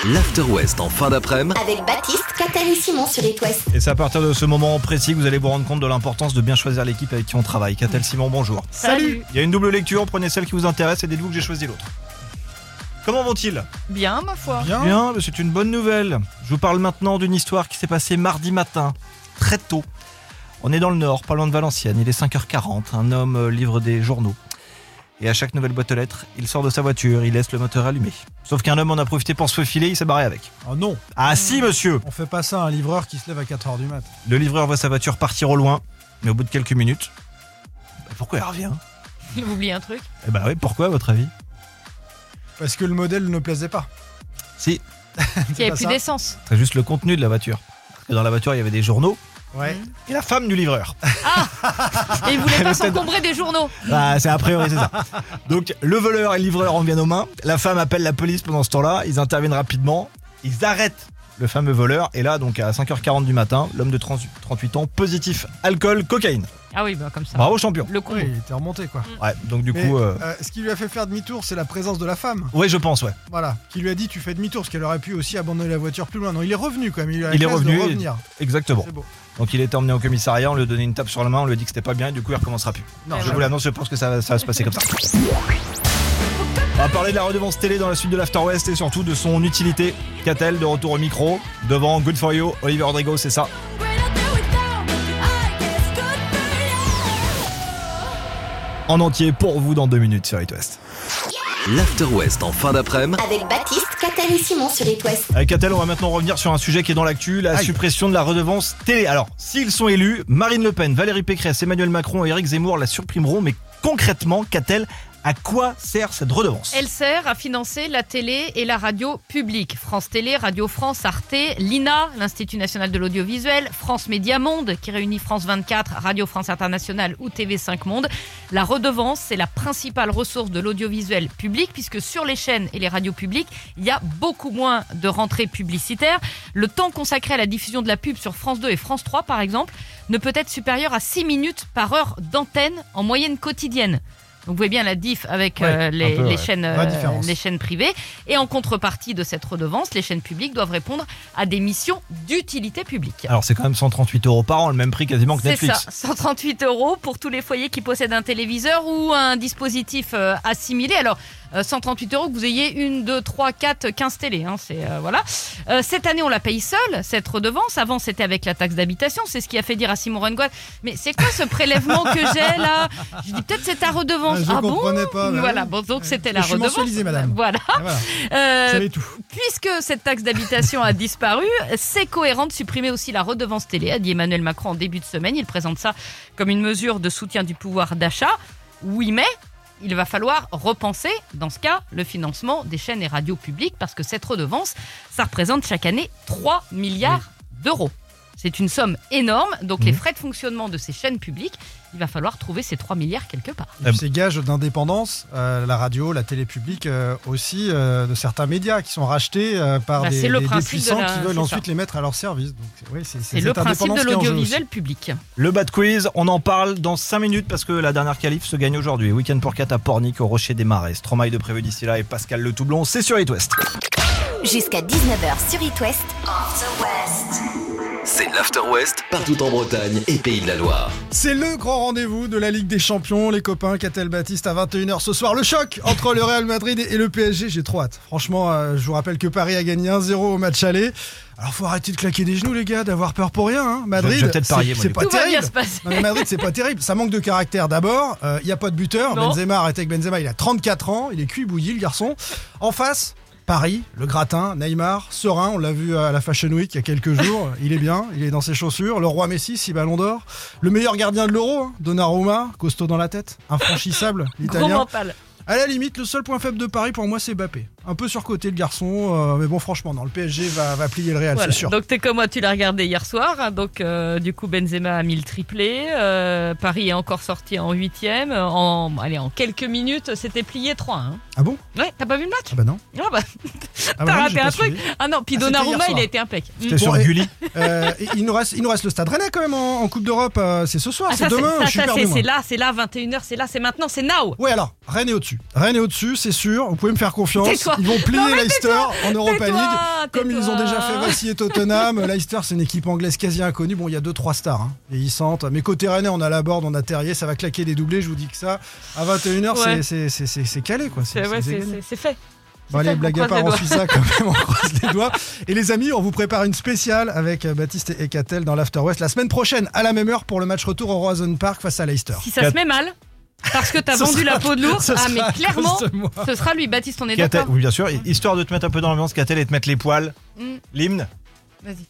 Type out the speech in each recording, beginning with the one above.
l'After West en fin d'après-midi Avec Baptiste, Catel et Simon sur It West. Et c'est à partir de ce moment précis que vous allez vous rendre compte de l'importance de bien choisir l'équipe avec qui on travaille. Catel, Simon, bonjour. Salut. Il y a une double lecture, prenez celle qui vous intéresse et dites-vous que j'ai choisi l'autre. Comment vont-ils ? Bien, ma foi. Bien, mais c'est une bonne nouvelle. Je vous parle maintenant d'une histoire qui s'est passée mardi matin, très tôt. On est dans le nord, pas loin de Valenciennes, il est 5h40, un homme livre des journaux. Et à chaque nouvelle boîte aux lettres, il sort de sa voiture, il laisse le moteur allumé. Sauf qu'un homme en a profité pour se faufiler, il s'est barré avec. Oh non, Ah si monsieur ! on fait pas ça à un livreur qui se lève à 4h du mat. Le livreur voit sa voiture partir au loin, mais au bout de quelques minutes... pourquoi elle revient ? Il oublie un truc. Eh ben oui, pourquoi à votre avis ? Parce que le modèle ne plaisait pas. Si, Il n'y avait pas plus ça. d'essence. c'est juste le contenu de la voiture. Parce que dans la voiture, il y avait des journaux Ouais. et la femme du livreur. Et il voulait pas Peut-être- s'encombrer des journaux. Ah, c'est a priori, c'est ça. Donc, le voleur et le livreur en viennent aux mains. La femme appelle la police pendant ce temps-là. Ils interviennent rapidement. Ils arrêtent le fameux voleur. Et là, donc, à 5h40 du matin, l'homme de 38 ans, positif, alcool, cocaïne. Ah oui, bah comme ça. Bravo, champion. Le con. Oui, il était remonté quoi. Ouais, donc du Mais coup... ce qui lui a fait faire demi-tour, c'est la présence de la femme. Ouais, je pense, ouais. Voilà. Qui lui a dit tu fais demi-tour, parce qu'elle aurait pu aussi abandonner la voiture plus loin. Non, il est revenu quand même. Il a la Il est classe de revenu, revenir. Exactement. C'est beau. Donc, il était emmené au commissariat. On lui a donné une tape sur la main. On lui a dit que c'était pas bien. Et du coup, il recommencera plus. Non, Je vous l'annonce, je pense que ça va se passer comme ça. On va parler de la redevance télé dans la suite de l'After West et surtout de son utilité. Catel de retour au micro, devant Good For You, Olivier Rodrigo, c'est ça. En entier pour vous dans 2 minutes sur It West. l'After West en fin d'après-midi Avec Baptiste, Catel et Simon sur It West. Avec Catel, on va maintenant revenir sur un sujet qui est dans l'actu, la Aïe. suppression de la redevance télé. Alors, s'ils sont élus, Marine Le Pen, Valérie Pécresse, Emmanuel Macron et Éric Zemmour la supprimeront, mais concrètement, Catel, à quoi sert cette redevance ? Elle sert à financer la télé et la radio publique. France Télé, Radio France, Arte, l'INA, l'Institut National de l'Audiovisuel, France Média Monde, qui réunit France 24, Radio France Internationale ou TV5 Monde. La redevance, c'est la principale ressource de l'audiovisuel public, puisque sur les chaînes et les radios publiques, il y a beaucoup moins de rentrées publicitaires. Le temps consacré à la diffusion de la pub sur France 2 et France 3, par exemple, ne peut être supérieur à 6 minutes par heure d'antenne en moyenne quotidienne. Donc vous voyez bien la diff avec Ouais, les, un peu, les ouais. chaînes, Vraie différence. les chaînes privées. Et en contrepartie de cette redevance, les chaînes publiques doivent répondre à des missions d'utilité publique. Alors, c'est quand même 138 € par an, le même prix quasiment que C'est Netflix. ça, 138 € pour tous les foyers qui possèdent un téléviseur ou un dispositif assimilé. Alors, 138 € que vous ayez 1, 2, 3, 4, 15 télés. Hein, voilà. Cette année, on la paye seule, cette redevance. Avant, c'était avec la taxe d'habitation. C'est ce qui a fait dire à Simon Rengoat, mais c'est quoi ce prélèvement que j'ai là ? Je dis peut-être c'est ta redevance. Je comprenais pas. bah Voilà, oui. bon, donc c'était Je la suis redevance. mensualisé, madame. Voilà. Ah, voilà. Euh, Vous savez tout. Puisque cette taxe d'habitation a disparu, c'est cohérent de supprimer aussi la redevance télé, a dit Emmanuel Macron en début de semaine. Il présente ça comme une mesure de soutien du pouvoir d'achat. Oui, mais il va falloir repenser, dans ce cas, le financement des chaînes et radios publiques, parce que cette redevance, ça représente chaque année 3 milliards d'euros. C'est une somme énorme, donc les frais de fonctionnement de ces chaînes publiques, il va falloir trouver ces 3 milliards quelque part. Et puis, c'est gage d'indépendance, la radio, la télé publique aussi, de certains médias qui sont rachetés par Bah, des, c'est le des principe puissants de la- qui veulent c'est ensuite ça. les mettre à leur service. Donc, oui, c'est C'est le cette principe indépendance de qui est en jeu l'audiovisuel aussi. public. Le bad quiz, on en parle dans 5 minutes parce que la dernière qualif se gagne aujourd'hui. Week-end pour 4 à Pornic, au Rocher des Marais. Stromae de prévu d'ici là et Pascal Le Toublon, c'est sur It West. Jusqu'à 19h sur It West. C'est l'After West partout en Bretagne et Pays de la Loire. C'est le grand rendez-vous de la Ligue des Champions, les copains. Catel Baptiste à 21h ce soir. Le choc entre le Real Madrid et le PSG. J'ai trop hâte. Franchement, je vous rappelle que Paris a gagné 1-0 au match aller. Alors faut arrêter de claquer des genoux les gars, d'avoir peur pour rien. Hein. Madrid, Je vais peut-être parier, moi, c'est les pas Tout va terrible. bien se passer. Non, mais Madrid, c'est pas terrible. Ça manque de caractère. D'abord, il n'y a pas de buteur. Non. Benzema, arrêtez avec Benzema. Il a 34 ans. Il est cuit bouilli, le garçon. En face, Paris, le gratin, Neymar, serein. On l'a vu à la Fashion Week il y a quelques jours. Il est bien. Il est dans ses chaussures. Le roi Messi, 6 ballons d'or. Le meilleur gardien de l'Euro, hein, Donnarumma, costaud dans la tête. Infranchissable, Gros l'italien. mental. À la limite, le seul point faible de Paris pour moi, c'est Mbappé. Un peu surcoté le garçon, mais bon, franchement, non, le PSG va plier le Real, Voilà. c'est sûr. Donc t'es comme moi, tu l'as regardé hier soir. Hein. Donc du coup Benzema a mis le triplé. Paris est encore sorti en 8e. En quelques minutes, c'était plié 3. Hein. Ah bon? Ouais, t'as pas vu le match? Ah bah non. Ah bah, Ah bah t'as non, raté j'ai pas un truc. suivi. Ah non, puis Ah, c'était Donnarumma, hier il soir. a été impec. C'était sur Bon, et- Gulli. Il nous reste le Stade Rennais quand même en Coupe d'Europe. C'est ce soir, Ah, c'est ça, demain. Je suis perdu, moi. c'est là, 21h, c'est là, c'est maintenant, c'est now. Ouais, alors, Rennes est au-dessus. Rennes est au-dessus, c'est sûr. Vous pouvez me faire confiance. Tais-toi. Ils vont plier Non, mais Leicester en Europa tais-toi, League. Comme ils ont déjà fait vaciller Tottenham. Leicester, c'est une équipe anglaise quasi inconnue. Bon, il y a 2-3 stars vieillissantes. Mais côté Rennais, on a Laborde, on a Terrier. Ça va claquer des doublés. Je vous dis que ça, à 21h, Ouais. c'est calé, quoi. C'est fait. Bon, allez, fait, blague on à part, croise on les suit ça quand même, on croise les doigts. Et les amis, on vous prépare une spéciale avec Baptiste et Catel dans l'After West la semaine prochaine, à la même heure, pour le match retour au Roazhon Park face à Leicester. Si ça se met mal, parce que t'as Ce vendu sera- la peau de l'ours, ce ah mais sera à clairement, cause de moi. ce sera lui. Baptiste, on est Catel, d'accord? oui, bien sûr. Histoire de te mettre un peu dans l'ambiance, Catel, et te mettre les poils. Mm. L'hymne. Vas-y.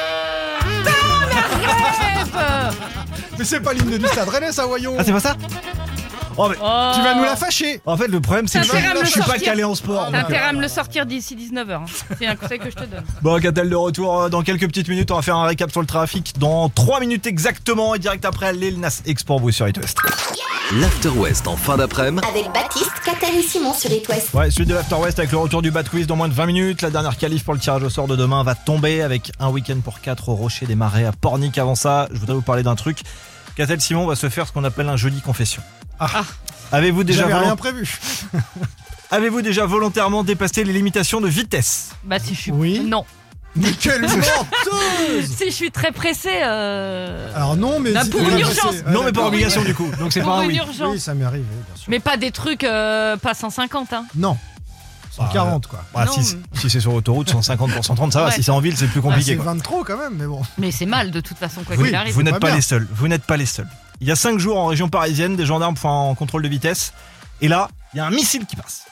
Mais c'est pas l'hymne du Stade Rennais, ça, voyons. Ah, c'est pas ça? Oh, mais... Oh. Tu vas nous la fâcher. En fait, le problème, c'est que T'as intérêt à me je le suis pas sortir. calé en sport. T'as intérêt à me le sortir d'ici 19h. C'est un conseil que je te donne. Bon, Catel de retour dans quelques petites minutes. On va faire un récap sur le trafic dans 3 minutes exactement. Et direct après, Lil Nas X pour vous sur It West. L'After West en fin d'après-midi Avec Baptiste, Catel et Simon sur It West. Ouais, suite de l'After West avec le retour du Bad Quiz dans moins de 20 minutes. La dernière qualif pour le tirage au sort de demain va tomber avec un week-end pour 4 au Rocher des Marais à Pornic. Avant ça, je voudrais vous parler d'un truc. Catel Simon va se faire ce qu'on appelle un jeudi confession. Avez-vous déjà, J'avais rien prévu. Avez-vous déjà volontairement dépassé les limitations de vitesse? Bah si je suis... Oui. Non. Mais quelle menteuse. Si je suis très pressée, Alors non, mais... Bah, pour une urgence. Non, mais pas obligation du coup. Donc c'est pour pas un une oui. urgence. Oui, ça m'est arrivé, bien sûr. Mais pas des trucs pas 150, hein. Non. 140, quoi. Ah, Non, si c'est sur autoroute, 150 pour 130, ça va. Ouais. Si c'est en ville, c'est plus Ah, compliqué. c'est quoi. 20 trop, quand même, mais bon. Mais c'est mal de toute façon, quoi Oui, qu'il arrive. vous n'êtes pas pas bien. les seuls. Vous n'êtes pas les seuls. Il y a 5 jours en région parisienne, des gendarmes font un contrôle de vitesse. Et là, il y a un missile qui passe.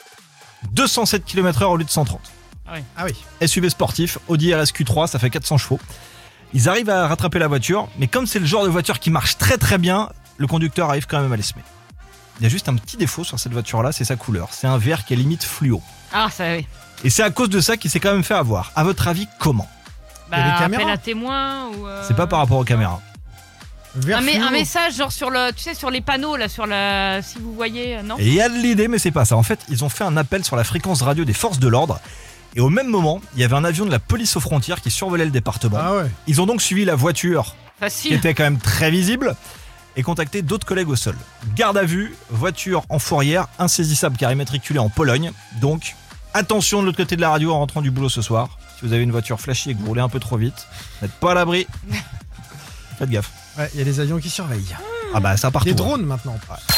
207 km/h au lieu de 130. Ah oui. SUV sportif, Audi RSQ3, ça fait 400 chevaux. Ils arrivent à rattraper la voiture, mais comme c'est le genre de voiture qui marche très très bien, le conducteur arrive quand même à les semer. Il y a juste un petit défaut sur cette voiture-là, c'est sa couleur. C'est un vert qui est limite fluo. Ah, ça oui. Et c'est à cause de ça qu'il s'est quand même fait avoir. À votre avis, comment? Il y a des caméras. Appel à témoins ou... C'est pas par rapport aux caméras. Vert fluo. Un message genre sur le, tu sais, sur les panneaux là, sur la, si vous voyez, non? Et il y a de l'idée, mais c'est pas ça. En fait, ils ont fait un appel sur la fréquence radio des forces de l'ordre. Et au même moment, il y avait un avion de la police aux frontières qui survolait le département. Ah ouais. Ils ont donc suivi la voiture qui Facile. était quand même très visible et contacté d'autres collègues au sol. Garde à vue, voiture en fourrière, insaisissable car immatriculée en Pologne. Donc, attention de l'autre côté de la radio en rentrant du boulot ce soir. Si vous avez une voiture flashy et que vous roulez un peu trop vite, vous n'êtes pas à l'abri. Faites gaffe. Ouais, il y a des avions qui surveillent. Ah bah ça part Des tout. drones maintenant.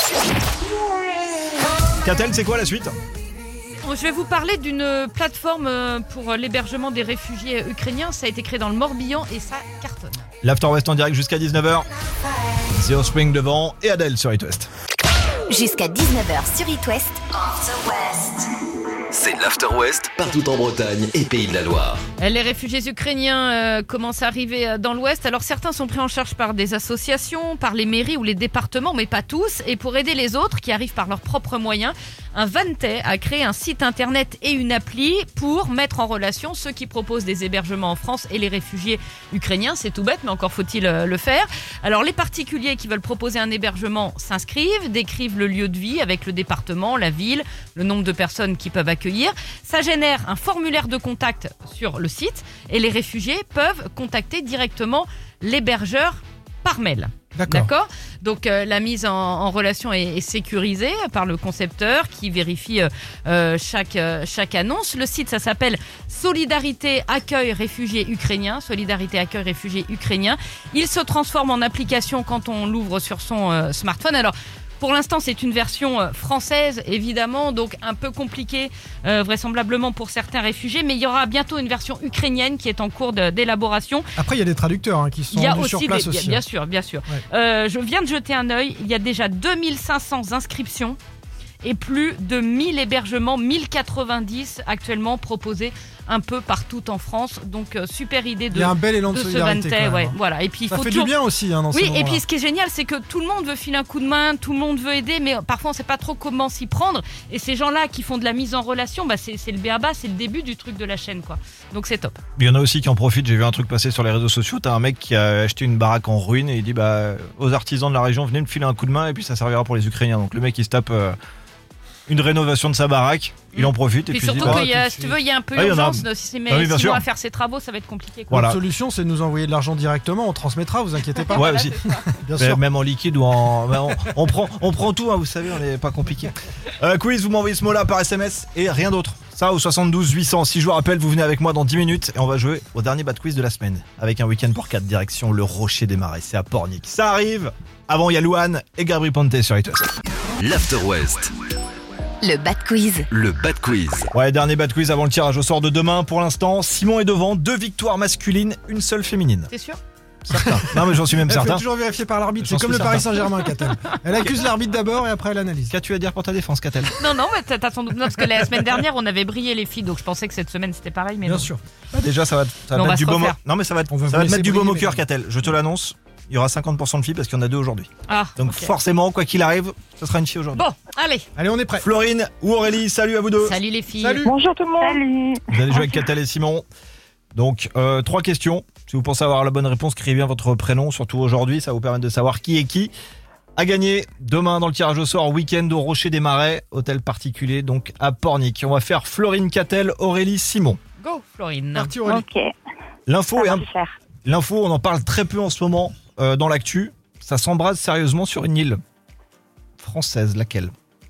Catel, c'est quoi la suite? Je vais vous parler d'une plateforme pour l'hébergement des réfugiés ukrainiens. Ça a été créé dans le Morbihan et ça cartonne. L'After West en direct jusqu'à 19h. The Offspring devant et Adele sur It West. Jusqu'à 19h sur It West. C'est l'After West partout en Bretagne et Pays de la Loire. Les réfugiés ukrainiens commencent à arriver dans l'Ouest. Alors certains sont pris en charge par des associations, par les mairies ou les départements, mais pas tous. Et pour aider les autres qui arrivent par leurs propres moyens, un Vantay a créé un site internet et une appli pour mettre en relation ceux qui proposent des hébergements en France et les réfugiés ukrainiens. C'est tout bête, mais encore faut-il le faire. Alors les particuliers qui veulent proposer un hébergement s'inscrivent, décrivent le lieu de vie avec le département, la ville, le nombre de personnes qui peuvent accueillir. Ça génère un formulaire de contact sur le site et les réfugiés peuvent contacter directement l'hébergeur par mail. D'accord. Donc la mise en relation est sécurisée par le concepteur qui vérifie chaque annonce. Le site, ça s'appelle Solidarité Accueil Réfugiés Ukrainiens. Solidarité Accueil Réfugiés Ukrainiens. Il se transforme en application quand on l'ouvre sur son smartphone. Alors, pour l'instant, c'est une version française, évidemment, donc un peu compliquée, vraisemblablement pour certains réfugiés, mais il y aura bientôt une version ukrainienne qui est en cours d'élaboration. Après, il y a des traducteurs qui sont venus sur place aussi. Bien sûr. Ouais. Je viens de jeter un œil, il y a déjà 2500 inscriptions et plus de 1000 hébergements, 1090 actuellement proposés un peu partout en France. Donc super idée Il y a un bel élan de ce solidarité. Vantay, quand même, ouais, hein. voilà. Et puis il Ça faut fait toujours... du bien aussi dans ces Oui, et moments-là. puis ce qui est génial, c'est que tout le monde veut filer un coup de main, tout le monde veut aider, mais parfois on ne sait pas trop comment s'y prendre. Et ces gens-là qui font de la mise en relation, bah, c'est le b.a.-ba, c'est le début du truc de la chaîne, quoi. Donc c'est top. Il y en a aussi qui en profitent. J'ai vu un truc passer sur les réseaux sociaux. T'as un mec qui a acheté une baraque en ruine et il dit aux artisans de la région, venez me filer un coup de main et puis ça servira pour les Ukrainiens. Donc le mec il se tape une rénovation de sa baraque. Il en profite et Puis puis surtout il dit, qu'il y a, si tu veux, il y a un peu Ah, il y en a. d'urgence. Mais Ah oui, bien sûr. Simon à faire ses travaux, ça va être compliqué. Quoi. Voilà. La solution, c'est de nous envoyer de l'argent directement, on transmettra, vous inquiétez pas. Ouais, Voilà, aussi. c'est ça. Bien sûr. Même en liquide ou en. On prend tout, hein, vous savez, on n'est pas compliqué. Quiz, vous m'envoyez ce mot-là par SMS et rien d'autre. Ça au 72 800. Si je vous rappelle, vous venez avec moi dans 10 minutes et on va jouer au dernier bad quiz de la semaine. Avec un week-end pour 4 direction le Rocher des Marais. C'est à Pornic. Ça arrive. Avant, il y a Louane et Gabriel Ponte sur It West. L'After West, Le Bad Quiz. le Bad Quiz. Ouais, dernier bad quiz avant le tirage au sort de demain. Pour l'instant, Simon est devant. 2 victoires masculines, une seule féminine. T'es sûr? Certain. Non, mais j'en suis même Elle fait certain. toujours vérifier par l'arbitre, J'en c'est comme suis le Paris certain. Saint-Germain, Catel. Elle accuse l'arbitre d'abord et après elle analyse. Qu'as-tu à dire pour ta défense, Catel? Non, mais t'as sans doute. Non, parce que la semaine dernière, on avait brillé les filles, donc je pensais que cette semaine c'était pareil. Mais Bien non. sûr. Déjà, ça va te Mais on mettre va du se baume. refaire. Non, mais ça va te On va vous mettre laisser du baume au briller, cœur, mais- Catel. Je te l'annonce. Il y aura 50% de filles parce qu'il y en a 2 aujourd'hui. Ah, Donc ok. forcément, quoi qu'il arrive, ce sera une fille aujourd'hui. Bon, allez. Allez, on est prêt. Florine ou Aurélie, salut à vous deux. Salut les filles. Salut. Bonjour tout le monde. Salut. Vous allez jouer avec Catel et Simon. Donc, 3 questions. Si vous pensez avoir la bonne réponse, écrivez bien votre prénom, surtout aujourd'hui. Ça va vous permettre de savoir qui est qui. À gagner demain dans le tirage au sort, week-end au Rocher des Marais, hôtel particulier, donc à Pornic. On va faire Florine, Catel, Aurélie, Simon. Go, Florine. Parti Aurélie. Ok. L'info, Ça est va faire. l'info, on en parle très peu en ce moment dans l'actu. Ça s'embrase sérieusement sur une île française. Laquelle?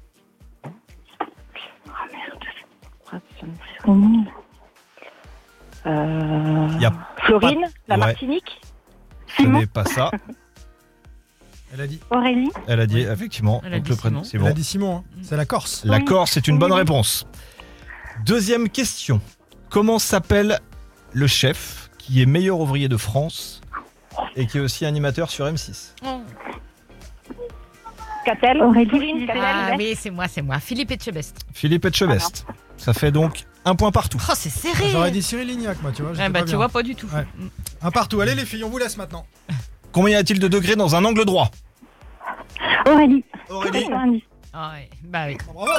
Y a Florine, la Ouais. Martinique, Ce Simon, n'est pas ça. Elle a dit. Aurélie. Elle a dit effectivement. Elle a donc dit le prénom, Simon. c'est Elle bon. a dit Simon, hein. C'est la Corse. La Oui. Corse, c'est une bonne Oui. réponse. Deuxième question. Comment s'appelle le chef qui est meilleur ouvrier de France et qui est aussi animateur sur M6? Oh. Catel. Aurélie. Florine, Catel. Ah oui, c'est moi. Philippe Etchebest. Philippe Etchebest. Ça fait donc un point partout. Oh, c'est serré. J'aurais dit Cyril Lignac, moi, tu vois. j'étais Ah bah pas tu bien. vois, pas du tout. Ouais. Un partout. Allez les filles, on vous laisse maintenant. Combien y a-t-il de degrés dans un angle droit? Aurélie. Aurélie. 90. Ah ouais, bah oui. Bravo.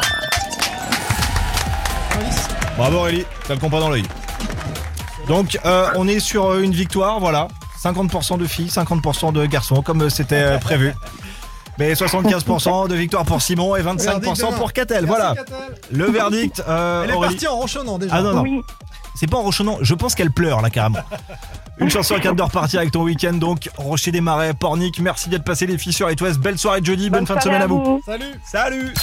Alice. Bravo Aurélie, t'as le compas dans l'œil. Donc on est sur une victoire, voilà. 50% de filles, 50% de garçons, comme c'était prévu. Mais 75% de victoire pour Simon et 25% pour Catel. Voilà. Merci, Catel. Le verdict, Elle est Aurélie. partie en ronchonnant déjà. Ah non, non. Oui. C'est pas en rochonnant, je pense qu'elle pleure là carrément. Une chanson à 4 de repartir avec ton week-end donc. Rocher des Marais, Pornic, merci d'être passé les filles sur It West. Belle soirée de jeudi, bonne fin de semaine à vous. Salut. Salut.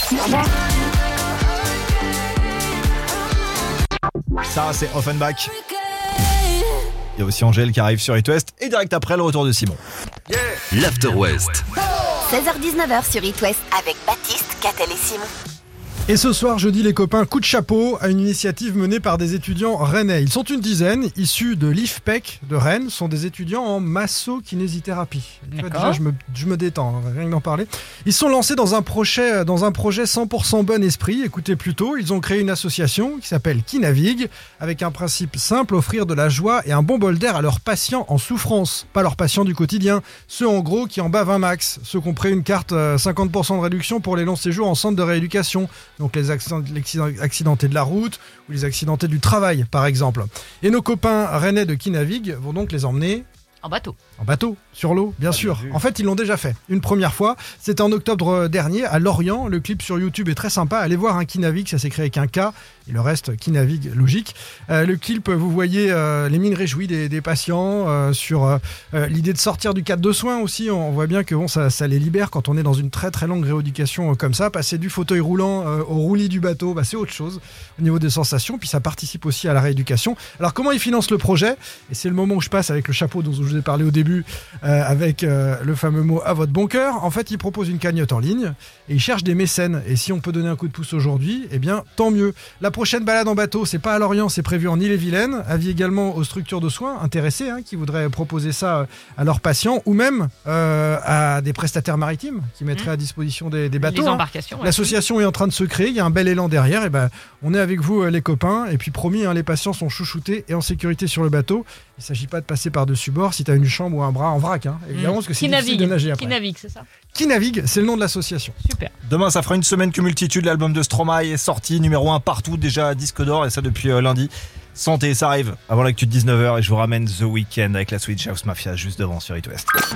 Ça c'est Offenbach. Il y a aussi Angèle qui arrive sur It West et direct après le retour de Simon. L'After West, 16h-19h sur It West avec Baptiste, Catel et Simon. Et ce soir, jeudi, les copains, coup de chapeau à une initiative menée par des étudiants rennais. Ils sont une dizaine, issus de l'IFPEC de Rennes, sont des étudiants en massokinésithérapie. Tu vois, D'accord. déjà, je me détends, hein, rien que d'en parler. Ils sont lancés dans un projet 100% bon esprit. Écoutez plutôt, ils ont créé une association qui s'appelle Qui Navigue, avec un principe simple, offrir de la joie et un bon bol d'air à leurs patients en souffrance. Pas leurs patients du quotidien, ceux en gros qui en bavent un max, ceux qui ont pris une carte 50% de réduction pour les longs séjours en centre de rééducation. Donc les accidentés de la route ou les accidentés du travail, par exemple. Et nos copains rennais de Qui Navigue vont donc les emmener En bateau. en bateau, sur l'eau, bien sûr. vu. En fait, ils l'ont déjà fait. Une première fois, c'était en octobre dernier, à Lorient. Le clip sur YouTube est très sympa. Allez voir un Qui Navigue, ça s'écrit avec un K. Et le reste, Qui Navigue, logique. Le clip, vous voyez les mines réjouies des patients sur l'idée de sortir du cadre de soins aussi. On voit bien que bon, ça les libère quand on est dans une très très longue rééducation comme ça. Passer du fauteuil roulant au roulis du bateau, bah, c'est autre chose au niveau des sensations. Puis ça participe aussi à la rééducation. Alors comment ils financent le projet? Et c'est le moment où je passe avec le chapeau dont je vous ai parlé au début, avec le fameux mot à votre bon cœur. En fait, ils proposent une cagnotte en ligne et ils cherchent des mécènes. Et si on peut donner un coup de pouce aujourd'hui, eh bien tant mieux. La prochaine balade en bateau, c'est pas à Lorient, c'est prévu en Île-et-Vilaine. Avis également aux structures de soins intéressées qui voudraient proposer ça à leurs patients ou même à des prestataires maritimes qui mettraient à disposition des bateaux. Les hein. embarcations. ouais. L'association est en train de se créer, il y a un bel élan derrière, et ben on est avec vous les copains, et puis promis, les patients sont chouchoutés et en sécurité sur le bateau. Il ne s'agit pas de passer par-dessus bord si tu as une chambre ou un bras en vrac, évidemment, parce que c'est Qui difficile navigue. de nager Qui après. navigue, c'est ça. Qui navigue, c'est le nom de l'association. Super. Demain, ça fera une semaine que Multitude, l'album de Stromae est sorti, numéro 1 partout, déjà disque d'or, et ça depuis lundi. Santé, ça arrive avant l'actu de 19h, et je vous ramène The Weeknd avec la Swedish House Mafia juste devant sur It West.